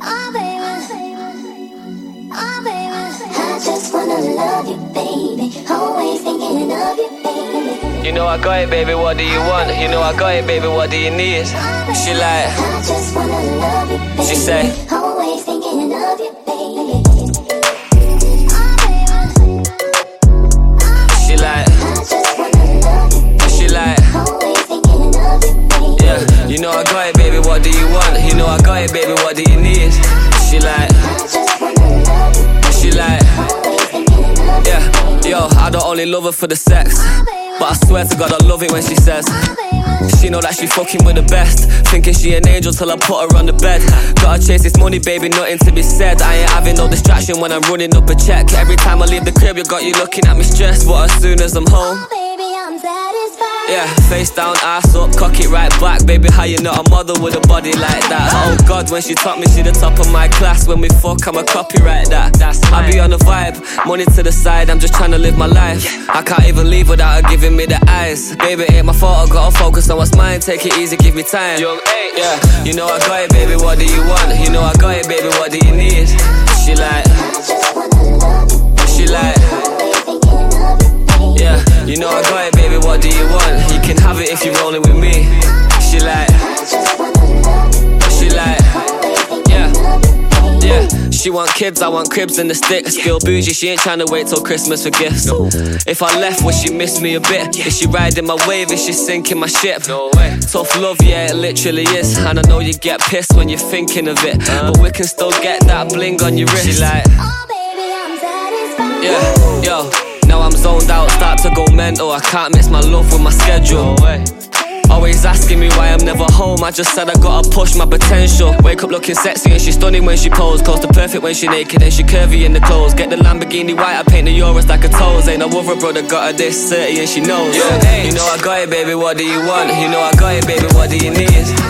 Oh baby, oh baby, I just wanna love you, baby. Always thinking of you, baby. You know I got it, baby, what do you want? You know I got it, baby, what do you need? She like, I just wanna love you, baby. She say, always thinking of you, baby. She like, she like, yeah. You know I got it, baby, what do you want? You know I got it, baby, what do you need? She like, she like, yeah. Yo, I don't only love her for the sex, but I swear to God I love it when she says she know that she fucking with the best. Thinking she an angel till I put her on the bed. Gotta chase this money, baby, nothing to be said. I ain't having no distraction when I'm running up a check. Every time I leave the crib, you got you looking at me stressed. But as soon as I'm home, Baby, I'm satisfied. yeah, face down, ass up, cock it right back. Baby, how you not a mother with a body like that? Oh God, when she taught me, she the top of my class. When we fuck, I'm a copyright that. I be on the vibe, money to the side, I'm just trying to live my life. I can't even leave without her giving me the eyes. Baby, ain't my fault, I gotta focus on what's mine. Take it easy, give me time. Yeah, you know I got it, baby, what do you want? You know I got it, baby, what do you need? She like, she like, yeah, you know I got it, baby, what do you want? You can have it if you're rolling with me. She like, she like, yeah, yeah. She want kids, I want cribs and the sticks. Girl bougie, she ain't tryna wait till Christmas for gifts. If I left, would she miss me a bit? Is she riding my wave, is she sinking my ship? Tough love, yeah, it literally is. And I know you get pissed when you're thinking of it, but we can still get that bling on your wrist. She like, Oh baby, I'm satisfied. yeah, yo. Now I'm zoned out, start to go mental. I can't mix my love with my schedule. Always asking me why I'm never home. I just said I gotta push my potential. Wake up looking sexy and she stunning when she pose. Close to perfect when she naked and she curvy in the clothes. Get the Lamborghini white, I paint the Euros like a toes. Ain't no other brother got her this 30 and she knows. You know I got it, baby, what do you want? You know I got it, baby, what do you need?